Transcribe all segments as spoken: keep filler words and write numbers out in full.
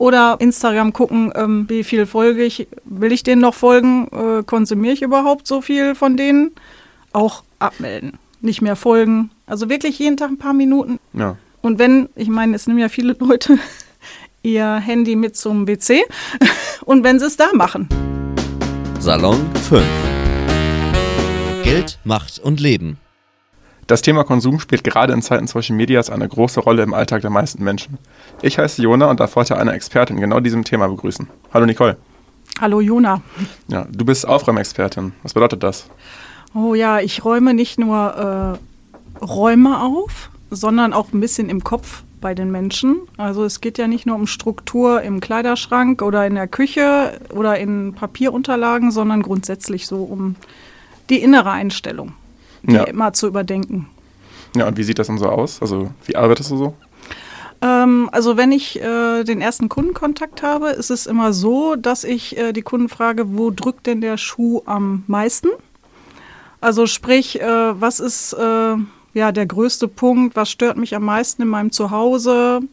Oder Instagram gucken, ähm, wie viel folge ich, will ich denen noch folgen, äh, konsumiere ich überhaupt so viel von denen? Auch abmelden, nicht mehr folgen. Also wirklich jeden Tag ein paar Minuten. Ja. Und wenn, ich meine, es nehmen ja viele Leute ihr Handy mit zum W C und wenn sie es da machen. Salon fünf. Geld, Macht und Leben. Das Thema Konsum spielt gerade in Zeiten Social Medias eine große Rolle im Alltag der meisten Menschen. Ich heiße Jona und darf heute eine Expertin genau diesem Thema begrüßen. Hallo Nicole. Hallo Jona. Ja, du bist Aufräumexpertin. Was bedeutet das? Oh ja, ich räume nicht nur äh, Räume auf, sondern auch ein bisschen im Kopf bei den Menschen. Also es geht ja nicht nur um Struktur im Kleiderschrank oder in der Küche oder in Papierunterlagen, sondern grundsätzlich so um die innere Einstellung, die Ja. immer zu überdenken. Ja, und wie sieht das denn so aus? Also wie arbeitest du so? Ähm, also wenn ich äh, den ersten Kundenkontakt habe, ist es immer so, dass ich äh, die Kunden frage, wo drückt denn der Schuh am meisten? Also sprich, äh, was ist äh, ja der größte Punkt, was stört mich am meisten in meinem Zuhause?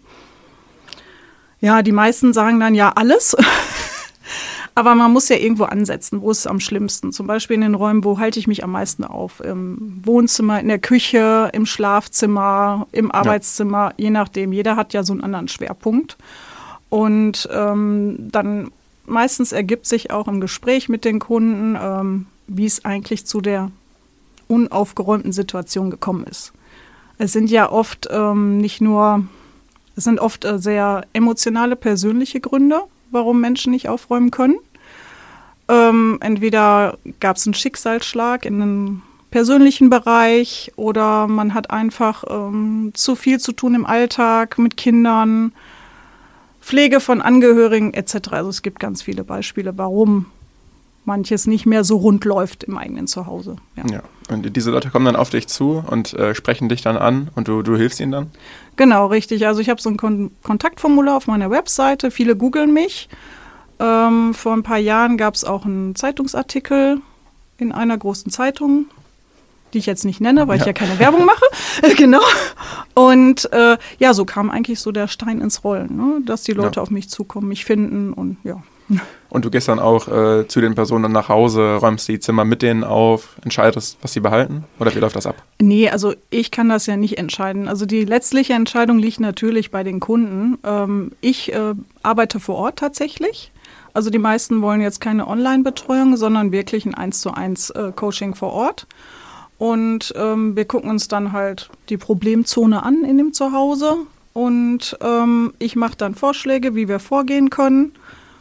Ja, die meisten sagen dann ja alles. Aber man muss ja irgendwo ansetzen, wo ist es am schlimmsten. Zum Beispiel in den Räumen, wo halte ich mich am meisten auf? Im Wohnzimmer, in der Küche, im Schlafzimmer, im Arbeitszimmer, ja. Je nachdem. Jeder hat ja so einen anderen Schwerpunkt. Und ähm, dann meistens ergibt sich auch im Gespräch mit den Kunden, ähm, wie es eigentlich zu der unaufgeräumten Situation gekommen ist. Es sind ja oft ähm, nicht nur, es sind oft äh, sehr emotionale, persönliche Gründe, warum Menschen nicht aufräumen können. Ähm, entweder gab es einen Schicksalsschlag in einem persönlichen Bereich oder man hat einfach ähm, zu viel zu tun im Alltag mit Kindern, Pflege von Angehörigen et cetera. Also es gibt ganz viele Beispiele, warum manches nicht mehr so rund läuft im eigenen Zuhause. Ja. Ja. Und diese Leute kommen dann auf dich zu und äh, sprechen dich dann an und du, du hilfst ihnen dann? Genau, richtig. Also ich habe so ein Kon- Kontaktformular auf meiner Webseite. Viele googeln mich. Ähm, vor ein paar Jahren gab es auch einen Zeitungsartikel in einer großen Zeitung, die ich jetzt nicht nenne, weil ja. ich ja keine Werbung mache. Genau. Und äh, ja, so kam eigentlich so der Stein ins Rollen, ne? Dass die Leute ja. auf mich zukommen, mich finden und ja. Und du gehst dann auch äh, zu den Personen nach Hause, räumst die Zimmer mit denen auf, entscheidest, was sie behalten? Oder wie läuft das ab? Nee, also ich kann das ja nicht entscheiden. Also die letztliche Entscheidung liegt natürlich bei den Kunden. Ähm, ich äh, arbeite vor Ort tatsächlich. Also die meisten wollen jetzt keine Online-Betreuung, sondern wirklich ein eins zu eins äh, Coaching vor Ort. Und ähm, wir gucken uns dann halt die Problemzone an in dem Zuhause. Und ähm, ich mache dann Vorschläge, wie wir vorgehen können.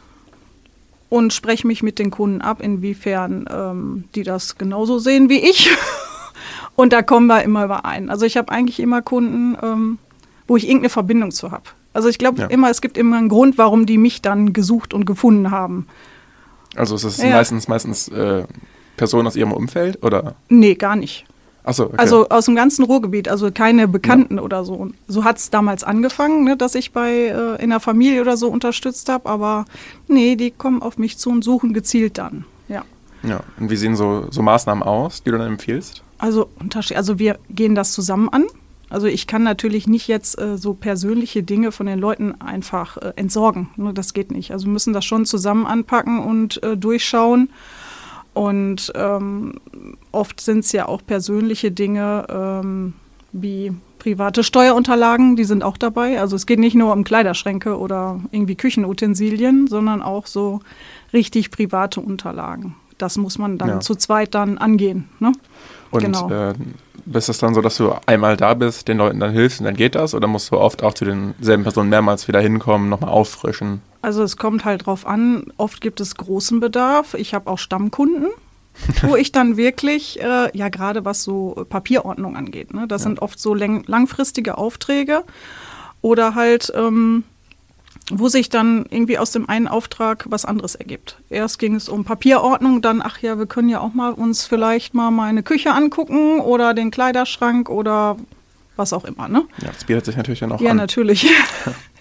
Und spreche mich mit den Kunden ab, inwiefern ähm, die das genauso sehen wie ich. Und da kommen wir immer überein. Also ich habe eigentlich immer Kunden, ähm, wo ich irgendeine Verbindung zu habe. Also ich glaube ja. immer, es gibt immer einen Grund, warum die mich dann gesucht und gefunden haben. Also es ist ja. meistens, meistens äh, Personen aus ihrem Umfeld, oder? Nee, gar nicht. Ach so, okay. Also aus dem ganzen Ruhrgebiet, also keine Bekannten ja. oder so. Und so hat es damals angefangen, ne, dass ich bei äh, in der Familie oder so unterstützt habe. Aber nee, die kommen auf mich zu und suchen gezielt dann. Ja. Ja. Und wie sehen so, so Maßnahmen aus, die du dann empfiehlst? Also, also wir gehen das zusammen an. Also ich kann natürlich nicht jetzt äh, so persönliche Dinge von den Leuten einfach äh, entsorgen. Ne, das geht nicht. Also wir müssen das schon zusammen anpacken und äh, durchschauen. Und ähm, oft sind es ja auch persönliche Dinge ähm, wie private Steuerunterlagen, die sind auch dabei. Also es geht nicht nur um Kleiderschränke oder irgendwie Küchenutensilien, sondern auch so richtig private Unterlagen. Das muss man dann ja. zu zweit dann angehen. Ne? Und genau. äh, ist es dann so, dass du einmal da bist, den Leuten dann hilfst und dann geht das? Oder musst du oft auch zu denselben Personen mehrmals wieder hinkommen, nochmal auffrischen? Also es kommt halt drauf an, oft gibt es großen Bedarf. Ich habe auch Stammkunden, wo ich dann wirklich, äh, ja gerade was so Papierordnung angeht, ne? Das ja. sind oft so lang- langfristige Aufträge oder halt, ähm, wo sich dann irgendwie aus dem einen Auftrag was anderes ergibt. Erst ging es um Papierordnung, dann, ach ja, wir können ja auch mal uns vielleicht mal meine Küche angucken oder den Kleiderschrank oder was auch immer, ne? Ja, das bietet sich natürlich dann auch ja, an. Ja, natürlich.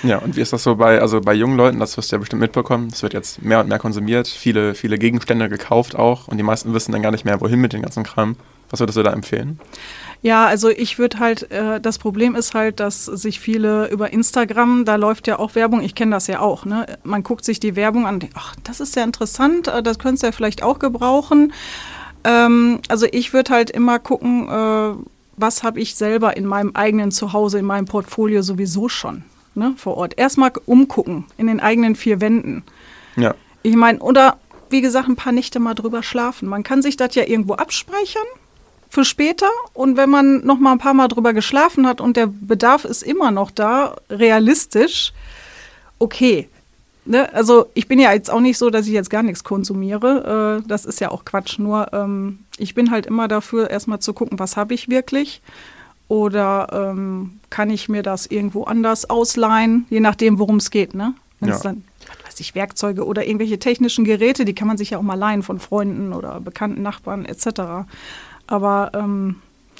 Ja, und wie ist das so bei, also bei jungen Leuten, das wirst du ja bestimmt mitbekommen, es wird jetzt mehr und mehr konsumiert, viele, viele Gegenstände gekauft auch und die meisten wissen dann gar nicht mehr, wohin mit dem ganzen Kram. Was würdest du da empfehlen? Ja, also ich würde halt, äh, das Problem ist halt, dass sich viele über Instagram, da läuft ja auch Werbung, ich kenne das ja auch, ne? Man guckt sich die Werbung an und denkt, ach, das ist ja interessant, das könntest du ja vielleicht auch gebrauchen. Ähm, also ich würde halt immer gucken, äh, was habe ich selber in meinem eigenen Zuhause, in meinem Portfolio sowieso schon, ne, vor Ort. Erstmal umgucken, in den eigenen vier Wänden. Ja. Ich meine, oder wie gesagt, ein paar Nächte mal drüber schlafen. Man kann sich das ja irgendwo abspeichern für später und wenn man noch mal ein paar Mal drüber geschlafen hat und der Bedarf ist immer noch da, realistisch, okay. Ne? Also ich bin ja jetzt auch nicht so, dass ich jetzt gar nichts konsumiere, äh, das ist ja auch Quatsch, nur ähm, ich bin halt immer dafür, erstmal zu gucken, was habe ich wirklich oder ähm, kann ich mir das irgendwo anders ausleihen, je nachdem, worum es geht, ne? Wenn es Ja. dann, was weiß ich, Werkzeuge oder irgendwelche technischen Geräte, die kann man sich ja auch mal leihen von Freunden oder bekannten Nachbarn et cetera. Aber ähm,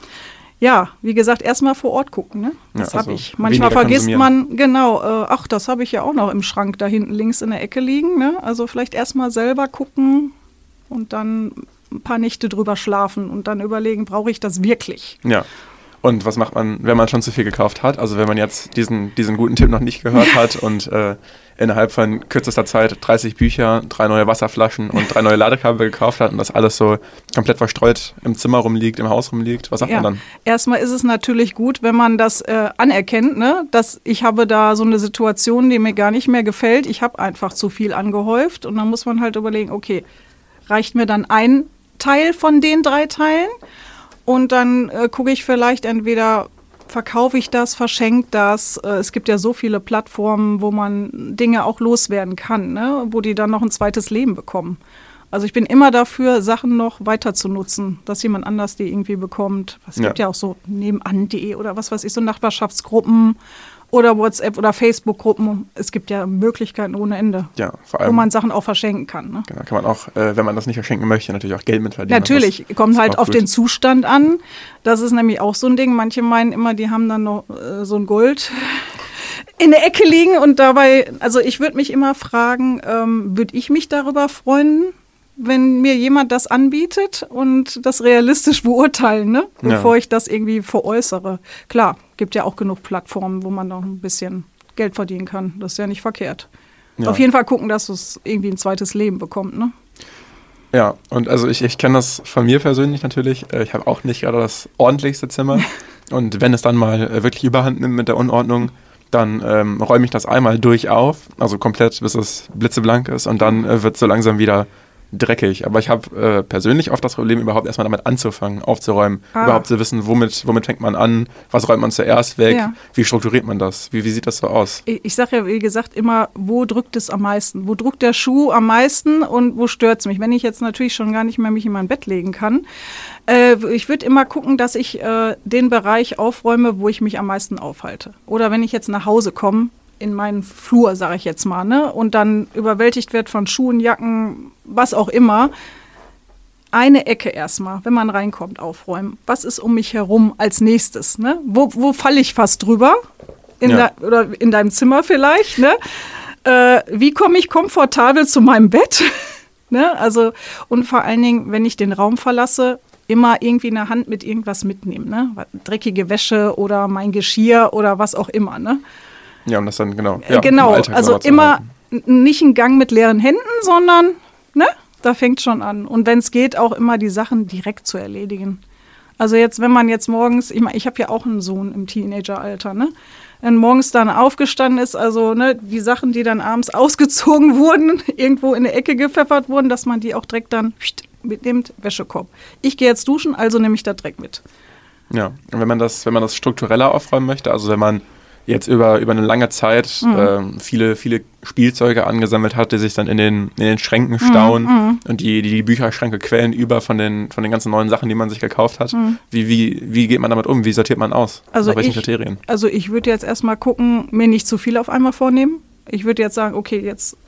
ja, wie gesagt, erstmal vor Ort gucken, ne? Das Ja, habe also ich. Manchmal weniger vergisst konsumieren. man, genau, äh, ach, das habe ich ja auch noch im Schrank da hinten links in der Ecke liegen, ne? Also vielleicht erstmal selber gucken und dann ein paar Nächte drüber schlafen und dann überlegen, brauche ich das wirklich? Ja. Und was macht man, wenn man schon zu viel gekauft hat? Also wenn man jetzt diesen, diesen guten Tipp noch nicht gehört hat und äh, innerhalb von kürzester Zeit dreißig Bücher, drei neue Wasserflaschen und drei neue Ladekabel gekauft hat und das alles so komplett verstreut im Zimmer rumliegt, im Haus rumliegt, was sagt Ja, man dann? erstmal ist es natürlich gut, wenn man das äh, anerkennt, ne? Dass ich habe da so eine Situation, die mir gar nicht mehr gefällt. Ich habe einfach zu viel angehäuft und dann muss man halt überlegen, okay, reicht mir dann ein Teil von den drei Teilen? Und dann äh, gucke ich vielleicht entweder, verkaufe ich das, verschenke das. Äh, es gibt ja so viele Plattformen, wo man Dinge auch loswerden kann, ne? Wo die dann noch ein zweites Leben bekommen. Also ich bin immer dafür, Sachen noch weiter zu nutzen, dass jemand anders die irgendwie bekommt. Es gibt Ja. ja auch so nebenan punkt de oder was weiß ich, so Nachbarschaftsgruppen oder WhatsApp- oder Facebook-Gruppen. Es gibt ja Möglichkeiten ohne Ende, Ja, vor wo allem man Sachen auch verschenken kann, ne? genau, kann man auch, äh, wenn man das nicht verschenken möchte, natürlich auch Geld mit verdienen. Natürlich, Das kommt ist halt auch auf gut. den Zustand an. Das ist nämlich auch so ein Ding. Manche meinen immer, die haben dann noch äh, so ein Gold in der Ecke liegen. Und dabei, also ich würde mich immer fragen, ähm, würde ich mich darüber freuen, wenn mir jemand das anbietet und das realistisch beurteilen, ne? Bevor Ja. ich das irgendwie veräußere. Klar, gibt ja auch genug Plattformen, wo man noch ein bisschen Geld verdienen kann. Das ist ja nicht verkehrt. Ja. Auf jeden Fall gucken, dass es irgendwie ein zweites Leben bekommt, ne? Ja, und also ich, ich kenne das von mir persönlich natürlich. Äh, Ich habe auch nicht gerade das ordentlichste Zimmer. Und wenn es dann mal äh, wirklich überhand nimmt mit der Unordnung, dann ähm, räume ich das einmal durch auf, also komplett, bis es blitzeblank ist. Und dann äh, wird es so langsam wieder dreckig. Aber ich habe äh, persönlich oft das Problem, überhaupt erstmal damit anzufangen, aufzuräumen. Ah. Überhaupt zu wissen, womit, womit fängt man an, was räumt man zuerst weg, Ja. wie strukturiert man das, wie, wie sieht das so aus? Ich, ich sage ja, wie gesagt, immer, wo drückt es am meisten? Wo drückt der Schuh am meisten und wo stört es mich? Wenn ich jetzt natürlich schon gar nicht mehr mich in mein Bett legen kann, äh, ich würde immer gucken, dass ich äh, den Bereich aufräume, wo ich mich am meisten aufhalte. Oder wenn ich jetzt nach Hause komme, in meinen Flur, sage ich jetzt mal, ne, und dann überwältigt wird von Schuhen, Jacken, was auch immer, eine Ecke erstmal, wenn man reinkommt, aufräumen. Was ist um mich herum als nächstes? Ne? Wo, wo falle ich fast drüber? In Ja. de, oder in deinem Zimmer vielleicht. Ne? Äh, wie komme ich komfortabel zu meinem Bett? Ne? Also, und vor allen Dingen, wenn ich den Raum verlasse, immer irgendwie eine Hand mit irgendwas mitnehmen. Ne? Dreckige Wäsche oder mein Geschirr oder was auch immer. Ne? Ja, um das dann genau. Äh, Ja, genau, im Alltag also sauber zu immer halten. n- nicht ein Gang mit leeren Händen, sondern, ne, da fängt schon an. Und wenn es geht, auch immer die Sachen direkt zu erledigen. Also jetzt, wenn man jetzt morgens, ich meine, ich habe ja auch einen Sohn im Teenageralter, ne, wenn morgens dann aufgestanden ist, also ne, die Sachen, die dann abends ausgezogen wurden, irgendwo in der Ecke gepfeffert wurden, dass man die auch direkt dann mitnimmt, Wäschekorb. Ich gehe jetzt duschen, also nehme ich da direkt mit. Ja, und wenn man das, wenn man das struktureller aufräumen möchte, also wenn man jetzt über, über eine lange Zeit Mhm. ähm, viele, viele Spielzeuge angesammelt hat, die sich dann in den, in den Schränken stauen Mhm. und die, die, die Bücherschränke quellen über von den, von den ganzen neuen Sachen, die man sich gekauft hat. Mhm. Wie, wie, wie geht man damit um? Wie sortiert man aus? Also Nach welchen ich- Kriterien? Also ich würde jetzt erstmal gucken, mir nicht zu viel auf einmal vornehmen. Ich würde jetzt sagen, okay, jetzt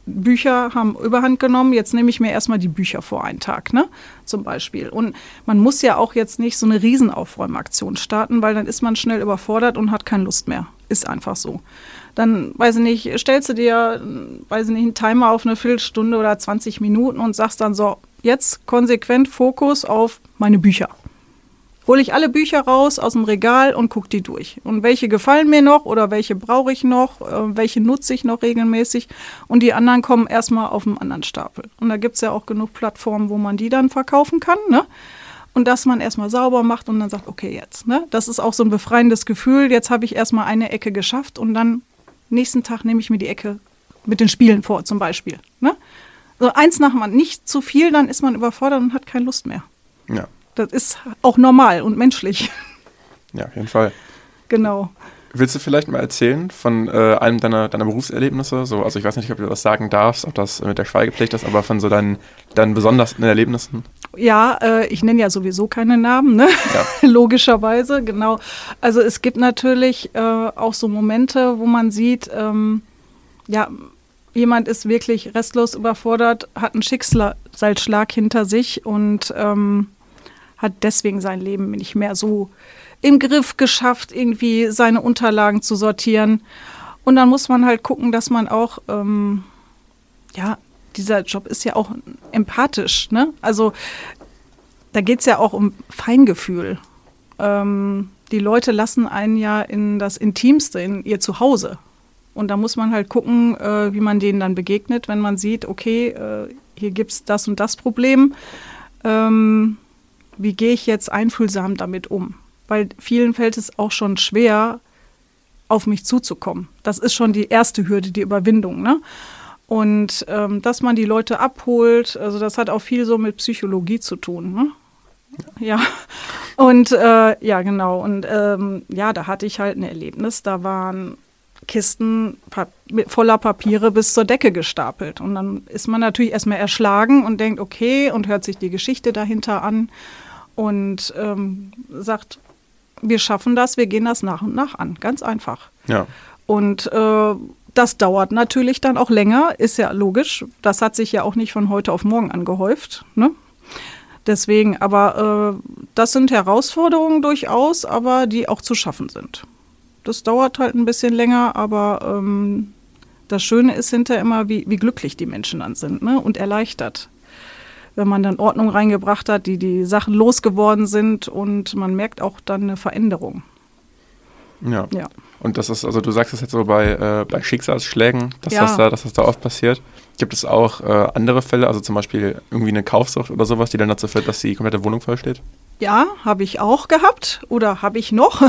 Bücher haben Überhand genommen, jetzt nehme ich mir erstmal die Bücher vor einen Tag, ne? Zum Beispiel. Und man muss ja auch jetzt nicht so eine Riesenaufräumaktion starten, weil dann ist man schnell überfordert und hat keine Lust mehr. Ist einfach so. Dann, weiß ich nicht, stellst du dir, weiß ich nicht, einen Timer auf eine Viertelstunde oder zwanzig Minuten und sagst dann so, jetzt konsequent Fokus auf meine Bücher. Hole ich alle Bücher raus aus dem Regal und gucke die durch. Und welche gefallen mir noch oder welche brauche ich noch, äh, welche nutze ich noch regelmäßig. Und die anderen kommen erstmal auf einen anderen Stapel. Und da gibt es ja auch genug Plattformen, wo man die dann verkaufen kann, ne? Und dass man erstmal sauber macht und dann sagt, okay, jetzt. Ne? Das ist auch so ein befreiendes Gefühl. Jetzt habe ich erstmal eine Ecke geschafft und dann nächsten Tag nehme ich mir die Ecke mit den Spielen vor, zum Beispiel. Ne? So eins nach dem anderen. Nicht zu viel, dann ist man überfordert und hat keine Lust mehr. Ja. Das ist auch normal und menschlich. Ja, auf jeden Fall. Genau. Willst du vielleicht mal erzählen von äh, einem deiner, deiner Berufserlebnisse? So, also ich weiß nicht, ob du das sagen darfst, ob das mit der Schweigepflicht ist, aber von so deinen, deinen besondersten Erlebnissen? Ja, äh, ich nenne ja sowieso keine Namen, ne? Ja. Logischerweise, genau. Also es gibt natürlich äh, auch so Momente, wo man sieht, ähm, ja, jemand ist wirklich restlos überfordert, hat einen Schicksalsschlag hinter sich und ähm, hat deswegen sein Leben nicht mehr so im Griff geschafft, irgendwie seine Unterlagen zu sortieren. Und dann muss man halt gucken, dass man auch, ähm, ja, dieser Job ist ja auch empathisch, ne? Also da geht es ja auch um Feingefühl. Ähm, die Leute lassen einen ja in das Intimste, in ihr Zuhause. Und da muss man halt gucken, äh, wie man denen dann begegnet, wenn man sieht, okay, äh, hier gibt es das und das Problem. Ähm, wie gehe ich jetzt einfühlsam damit um? Weil vielen fällt es auch schon schwer, auf mich zuzukommen. Das ist schon die erste Hürde, die Überwindung, ne? Und ähm, dass man die Leute abholt, also das hat auch viel so mit Psychologie zu tun, ne? Ja, und äh, ja, genau. Und ähm, ja, da hatte ich halt ein Erlebnis, da waren Kisten Pap- voller Papiere bis zur Decke gestapelt. Und dann ist man natürlich erstmal erschlagen und denkt, okay, und hört sich die Geschichte dahinter an und ähm, sagt, wir schaffen das, wir gehen das nach und nach an. Ganz einfach. Ja. Und äh, das dauert natürlich dann auch länger, ist ja logisch. Das hat sich ja auch nicht von heute auf morgen angehäuft, ne? Deswegen, aber äh, das sind Herausforderungen durchaus, aber die auch zu schaffen sind. Das dauert halt ein bisschen länger, aber ähm, das Schöne ist hinterher immer, wie, wie glücklich die Menschen dann sind, ne? Und erleichtert. Wenn man dann Ordnung reingebracht hat, die die Sachen losgeworden sind und man merkt auch dann eine Veränderung. Ja. Ja. Und das ist, also du sagst es jetzt so bei, äh, bei Schicksalsschlägen, dass, Ja. das da, dass das da oft passiert. Gibt es auch äh, andere Fälle, also zum Beispiel irgendwie eine Kaufsucht oder sowas, die dann dazu führt, dass die komplette Wohnung voll steht? Ja, habe ich auch gehabt oder habe ich noch.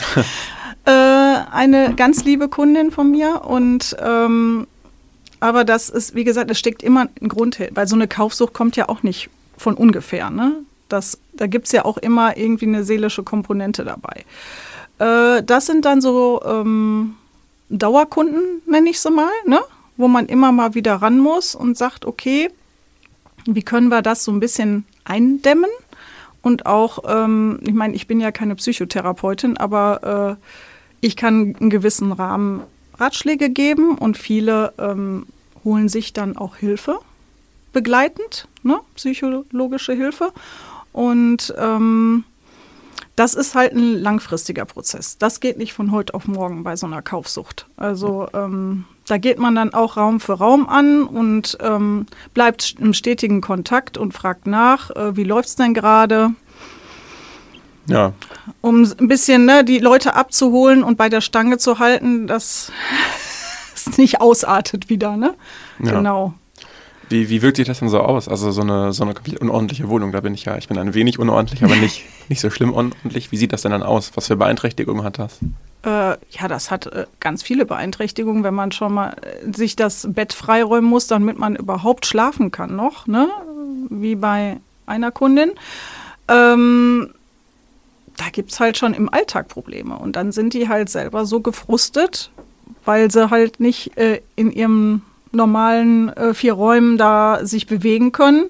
äh, eine ganz liebe Kundin von mir und ähm, aber das ist, wie gesagt, es steckt immer ein Grund hin, weil so eine Kaufsucht kommt ja auch nicht von ungefähr, ne? Das, da gibt es ja auch immer irgendwie eine seelische Komponente dabei. Äh, das sind dann so ähm, Dauerkunden, nenne ich sie mal, ne? Wo man immer mal wieder ran muss und sagt, okay, wie können wir das so ein bisschen eindämmen? Und auch, ähm, ich meine, ich bin ja keine Psychotherapeutin, aber äh, ich kann einen gewissen Rahmen Ratschläge geben und viele ähm, holen sich dann auch Hilfe, begleitend, ne? Psychologische Hilfe. Und ähm, das ist halt ein langfristiger Prozess. Das geht nicht von heute auf morgen bei so einer Kaufsucht. Also ähm, da geht man dann auch Raum für Raum an und ähm, bleibt im stetigen Kontakt und fragt nach, äh, wie läuft es denn gerade? Ja. Um ein bisschen, ne, die Leute abzuholen und bei der Stange zu halten, dass es nicht ausartet wieder, ne? Ja. Genau. Wie, wie wirkt sich das denn so aus? Also so eine, so eine komplett unordentliche Wohnung, da bin ich ja, ich bin ein wenig unordentlich, aber nicht, nicht so schlimm unordentlich. Wie sieht das denn dann aus? Was für Beeinträchtigungen hat das? Äh, ja, das hat äh, ganz viele Beeinträchtigungen, wenn man schon mal äh, sich das Bett freiräumen muss, damit man überhaupt schlafen kann noch, ne? Wie bei einer Kundin. Ähm, da gibt es halt schon im Alltag Probleme. Und dann sind die halt selber so gefrustet, weil sie halt nicht äh, in ihrem normalen äh, vier Räumen da sich bewegen können.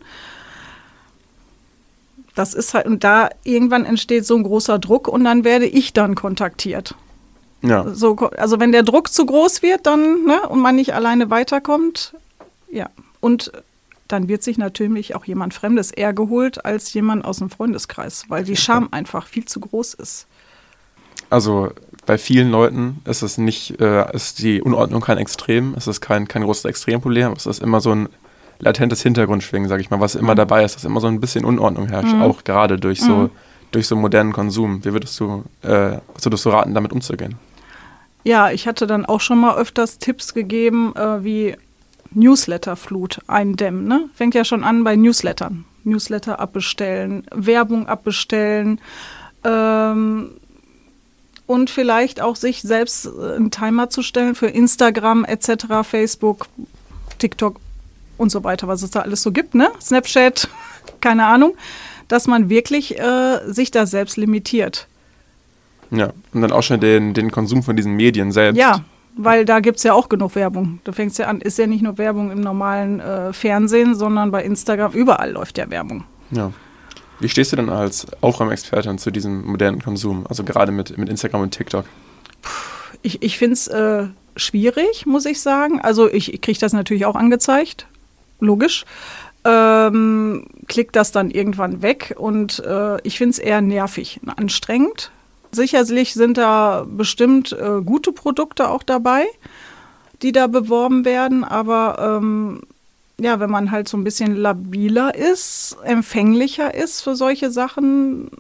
Das ist halt, und da irgendwann entsteht so ein großer Druck und dann werde ich dann kontaktiert. Ja. So, also wenn der Druck zu groß wird dann, ne, und man nicht alleine weiterkommt, Ja, und dann wird sich natürlich auch jemand Fremdes eher geholt als jemand aus dem Freundeskreis, weil die Scham einfach viel zu groß ist. Also bei vielen Leuten ist es nicht, äh, ist die Unordnung kein Extrem, es ist kein, kein großes Extremproblem, es ist immer so ein latentes Hintergrundschwingen, sage ich mal, was immer mhm. dabei ist, dass immer so ein bisschen Unordnung herrscht, mhm. auch gerade durch so, mhm. durch so modernen Konsum. Wie würdest du, äh, was würdest du raten, damit umzugehen? Ja, ich hatte dann auch schon mal öfters Tipps gegeben, äh, wie Newsletterflut eindämmen. Ne? Fängt ja schon an bei Newslettern. Newsletter abbestellen, Werbung abbestellen, ähm, und vielleicht auch sich selbst einen Timer zu stellen für Instagram et cetera, Facebook, TikTok und so weiter, was es da alles so gibt, ne? Snapchat, keine Ahnung, dass man wirklich äh, sich da selbst limitiert. Ja, und dann auch schon den, den Konsum von diesen Medien selbst. Ja, weil da gibt es ja auch genug Werbung. Da fängt es ja an, ist ja nicht nur Werbung im normalen äh, Fernsehen, sondern bei Instagram, überall läuft ja Werbung. Ja. Wie stehst du denn als Aufräumexpertin zu diesem modernen Konsum, also gerade mit, mit Instagram und TikTok? Ich, ich finde es äh, schwierig, muss ich sagen. Also ich, ich kriege das natürlich auch angezeigt, logisch. Ähm, klick das dann irgendwann weg und äh, ich finde es eher nervig, anstrengend. Sicherlich sind da bestimmt äh, gute Produkte auch dabei, die da beworben werden, aber ähm, ja, wenn man halt so ein bisschen labiler ist, empfänglicher ist für solche Sachen,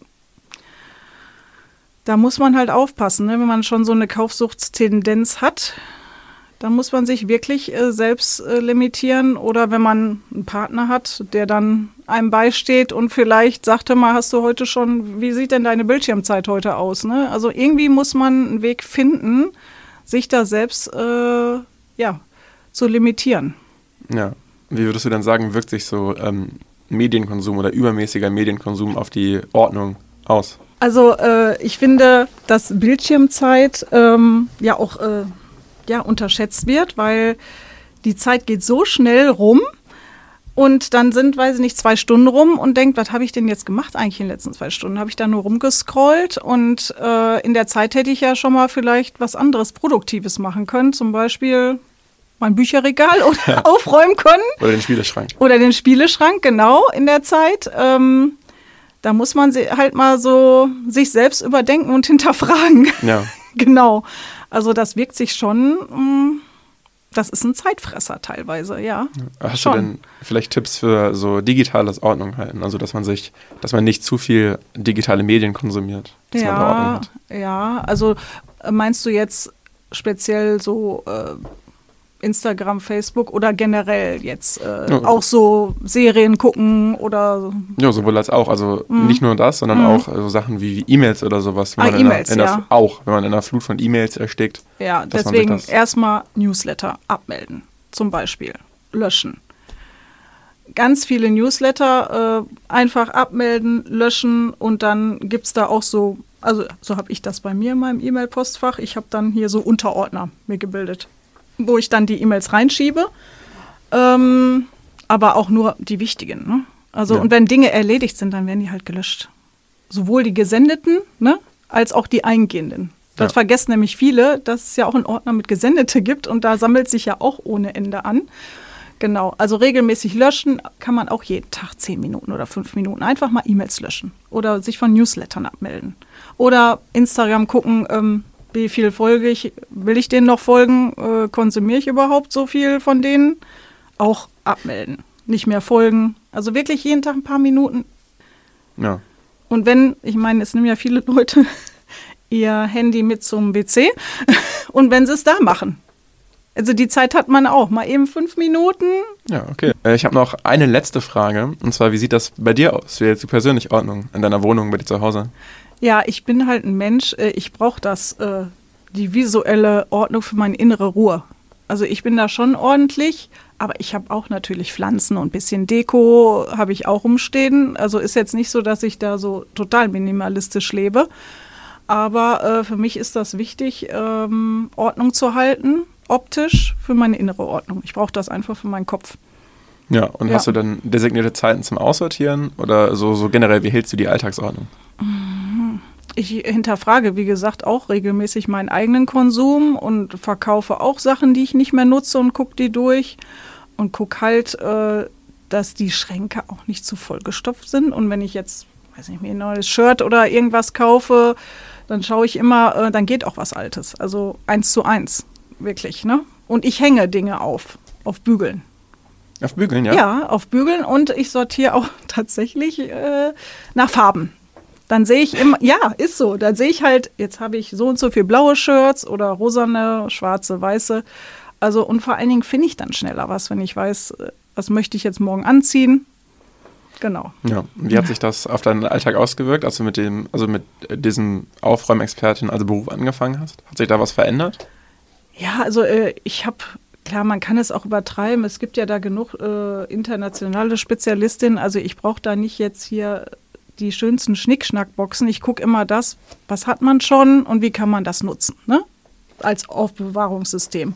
da muss man halt aufpassen, ne? Wenn man schon so eine Kaufsuchtstendenz hat, dann muss man sich wirklich äh, selbst äh, limitieren. Oder wenn man einen Partner hat, der dann einem beisteht und vielleicht sagte mal, hast du heute schon, wie sieht denn deine Bildschirmzeit heute aus? Ne? Also irgendwie muss man einen Weg finden, sich da selbst äh, ja, zu limitieren. Ja. Wie würdest du denn sagen, wirkt sich so ähm, Medienkonsum oder übermäßiger Medienkonsum auf die Ordnung aus? Also äh, ich finde, dass Bildschirmzeit ähm, ja auch äh, ja, unterschätzt wird, weil die Zeit geht so schnell rum und dann sind, weiß ich nicht, zwei Stunden rum und denkt, was habe ich denn jetzt gemacht eigentlich in den letzten zwei Stunden? Habe ich da nur rumgescrollt und äh, in der Zeit hätte ich ja schon mal vielleicht was anderes Produktives machen können, zum Beispiel mein Bücherregal oder ja. aufräumen können. Oder den Spieleschrank. Oder den Spieleschrank, genau, in der Zeit. Ähm, da muss man halt mal so sich selbst überdenken und hinterfragen. Ja. Genau. Also das wirkt sich schon, das ist ein Zeitfresser teilweise, ja. Hast schon. du denn vielleicht Tipps für so digitales Ordnung halten? Also dass man sich, dass man nicht zu viel digitale Medien konsumiert, dass ja, man da Ordnung hat. Ja, also meinst du jetzt speziell so äh, Instagram, Facebook oder generell jetzt äh, ja. auch so Serien gucken oder... Ja, sowohl als auch. Also mhm. nicht nur das, sondern mhm. auch so Sachen wie, wie E-Mails oder sowas. Wenn ah, man E-Mails, in der, in ja. der, auch, wenn man in einer Flut von E-Mails erstickt. Ja, deswegen erstmal Newsletter abmelden, zum Beispiel. Löschen. Ganz viele Newsletter äh, einfach abmelden, löschen und dann gibt es da auch so, also so habe ich das bei mir in meinem E-Mail-Postfach. Ich habe dann hier so Unterordner mir gebildet, wo ich dann die E-Mails reinschiebe, ähm, aber auch nur die wichtigen. Ne? Also ja. Und wenn Dinge erledigt sind, dann werden die halt gelöscht. Sowohl die gesendeten, ne, als auch die eingehenden. Das ja. vergessen nämlich viele, dass es ja auch einen Ordner mit Gesendete gibt und da sammelt sich ja auch ohne Ende an. Genau, also regelmäßig löschen kann man auch jeden Tag zehn Minuten oder fünf Minuten einfach mal E-Mails löschen oder sich von Newslettern abmelden. Oder Instagram gucken, ähm, wie viel folge ich, will ich denen noch folgen, äh, konsumiere ich überhaupt so viel von denen? Auch abmelden, nicht mehr folgen. Also wirklich jeden Tag ein paar Minuten. Ja. Und wenn, ich meine, es nehmen ja viele Leute ihr Handy mit zum W C und wenn sie es da machen. Also die Zeit hat man auch, mal eben fünf Minuten. Ja, okay. Äh, ich habe noch eine letzte Frage, und zwar, wie sieht das bei dir aus? Wie jetzt die persönliche Ordnung in deiner Wohnung, bei dir zu Hause? Ja, ich bin halt ein Mensch, ich brauche das, die visuelle Ordnung für meine innere Ruhe. Also ich bin da schon ordentlich, aber ich habe auch natürlich Pflanzen und ein bisschen Deko habe ich auch rumstehen. Also ist jetzt nicht so, dass ich da so total minimalistisch lebe. Aber äh, für mich ist das wichtig, ähm, Ordnung zu halten, optisch, für meine innere Ordnung. Ich brauche das einfach für meinen Kopf. Ja, und ja. Hast du dann designierte Zeiten zum Aussortieren oder so, so generell, wie hältst du die Alltagsordnung? Ich hinterfrage, wie gesagt, auch regelmäßig meinen eigenen Konsum und verkaufe auch Sachen, die ich nicht mehr nutze und gucke die durch. und gucke halt, äh, dass die Schränke auch nicht zu vollgestopft sind. Und wenn ich jetzt, weiß nicht, mir ein neues Shirt oder irgendwas kaufe, dann schaue ich immer, äh, dann geht auch was Altes. Also eins zu eins, wirklich, ne? Und ich hänge Dinge auf, auf Bügeln. Auf Bügeln, ja? Ja, auf Bügeln und ich sortiere auch tatsächlich äh, nach Farben. Dann sehe ich immer, ja, ist so, dann sehe ich halt, jetzt habe ich so und so viel blaue Shirts oder rosane, schwarze, weiße. Also und vor allen Dingen finde ich dann schneller was, wenn ich weiß, was möchte ich jetzt morgen anziehen. Genau. Ja, wie hat sich das auf deinen Alltag ausgewirkt, als du mit dem, also mit diesem Aufräumexpertin, also Beruf angefangen hast? Hat sich da was verändert? Ja, also äh, ich habe, klar, man kann es auch übertreiben. Es gibt ja da genug äh, internationale Spezialistinnen. Also ich brauche da nicht jetzt hier die schönsten Schnickschnackboxen. Ich gucke immer das, was hat man schon und wie kann man das nutzen, ne? Als Aufbewahrungssystem.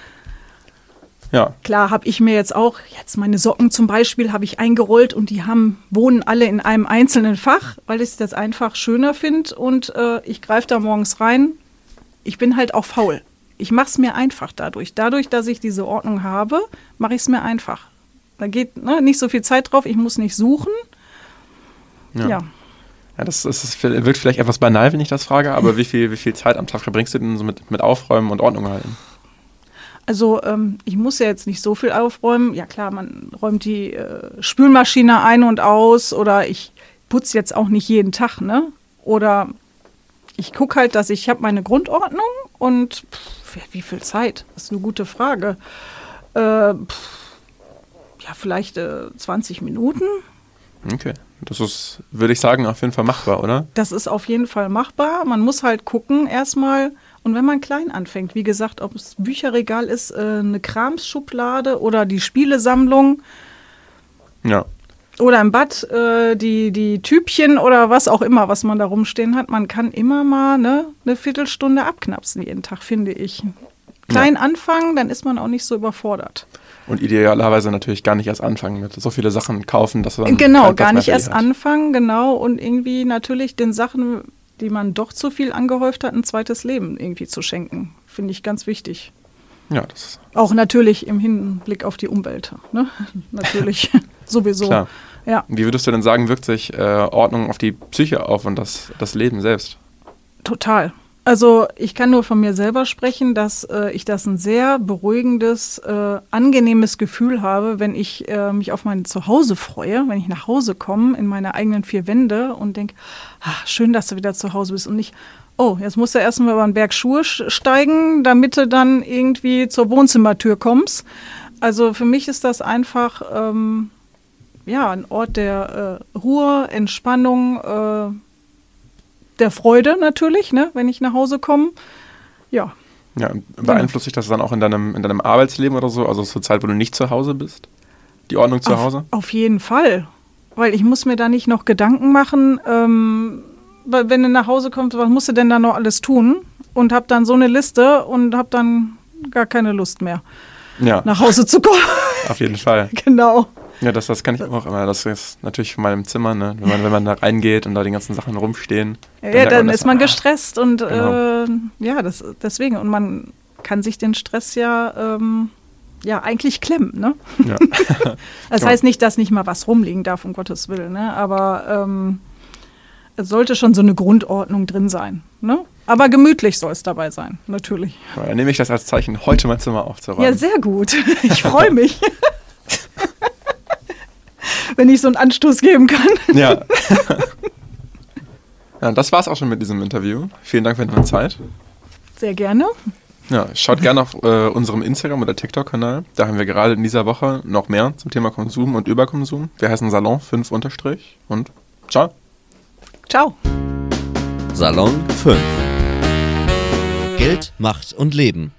Ja. Klar habe ich mir jetzt auch, jetzt meine Socken zum Beispiel, habe ich eingerollt und die haben, wohnen alle in einem einzelnen Fach, weil ich das einfach schöner finde und äh, ich greife da morgens rein. Ich bin halt auch faul. Ich mache es mir einfach dadurch. Dadurch, dass ich diese Ordnung habe, mache ich es mir einfach. Da geht ne, nicht so viel Zeit drauf, ich muss nicht suchen. Ja. Ja, ja das, das ist, wirkt vielleicht etwas banal, wenn ich das frage, aber wie viel, wie viel Zeit am Tag verbringst du denn so mit, mit Aufräumen und Ordnung halten? Also ähm, ich muss ja jetzt nicht so viel aufräumen. Ja klar, man räumt die äh, Spülmaschine ein und aus oder ich putze jetzt auch nicht jeden Tag, ne? Oder ich gucke halt, dass ich, ich habe meine Grundordnung und pff, wie viel Zeit? Das ist eine gute Frage. Äh, pff, ja, vielleicht äh, zwanzig Minuten. Okay, das ist, würde ich sagen, auf jeden Fall machbar, oder? Das ist auf jeden Fall machbar. Man muss halt gucken erstmal. Und wenn man klein anfängt, wie gesagt, ob es Bücherregal ist, äh, eine Kramsschublade oder die Spielesammlung. Ja. Oder im Bad äh, die, die Tübchen oder was auch immer, was man da rumstehen hat. Man kann immer mal ne, eine Viertelstunde abknapsen jeden Tag, finde ich. Klein ja. anfangen, dann ist man auch nicht so überfordert. Und idealerweise natürlich gar nicht erst anfangen mit so viele Sachen kaufen, dass man genau, gar nicht erst hat. anfangen, genau. Und irgendwie natürlich den Sachen, die man doch zu viel angehäuft hat, ein zweites Leben irgendwie zu schenken. Finde ich ganz wichtig. Ja, das ist auch natürlich im Hinblick auf die Umwelt. Ne? Natürlich, sowieso. Klar. Ja. Wie würdest du denn sagen, wirkt sich äh, Ordnung auf die Psyche auf und das, das Leben selbst? Total. Also ich kann nur von mir selber sprechen, dass äh, ich das ein sehr beruhigendes, äh, angenehmes Gefühl habe, wenn ich äh, mich auf mein Zuhause freue, wenn ich nach Hause komme in meine eigenen vier Wände und denke, ach, schön, dass du wieder zu Hause bist und nicht, oh, jetzt musst du erstmal über einen Berg Schuhe steigen, damit du dann irgendwie zur Wohnzimmertür kommst. Also für mich ist das einfach ähm, ja, ein Ort der äh, Ruhe, Entspannung, äh, der Freude natürlich, ne, wenn ich nach Hause komme. Ja. Ja, beeinflusst sich das dann auch in deinem, in deinem Arbeitsleben oder so? Also zur Zeit, wo du nicht zu Hause bist? Die Ordnung zu auf, Hause? Auf jeden Fall. Weil ich muss mir da nicht noch Gedanken machen, ähm, wenn du nach Hause kommst, was musst du denn da noch alles tun? Und hab dann so eine Liste und hab dann gar keine Lust mehr, ja. nach Hause zu kommen. Auf jeden Fall. Genau. Ja, das, das kann ich auch immer. Das ist natürlich von meinem Zimmer, ne? Wenn man, wenn man da reingeht und da die ganzen Sachen rumstehen. Dann ja, dann man ist man ah, gestresst und genau. äh, ja, das, deswegen. Und man kann sich den Stress ja, ähm, ja eigentlich klemmen, ne? Ja. Das heißt nicht, dass nicht mal was rumliegen darf, um Gottes Willen, ne? Aber ähm, es sollte schon so eine Grundordnung drin sein, ne? Aber gemütlich soll es dabei sein, natürlich. Ja, dann nehme ich das als Zeichen, heute mein Zimmer aufzuräumen. Ja, sehr gut. Ich freue mich. Wenn ich so einen Anstoß geben kann. Ja. Ja, das war's auch schon mit diesem Interview. Vielen Dank für deine Zeit. Sehr gerne. Ja, schaut gerne auf äh, unserem Instagram- oder TikTok-Kanal. Da haben wir gerade in dieser Woche noch mehr zum Thema Konsum und Überkonsum. Wir heißen Salon fünf unterstrich und ciao. Ciao. Salon fünf. Geld, Macht und Leben.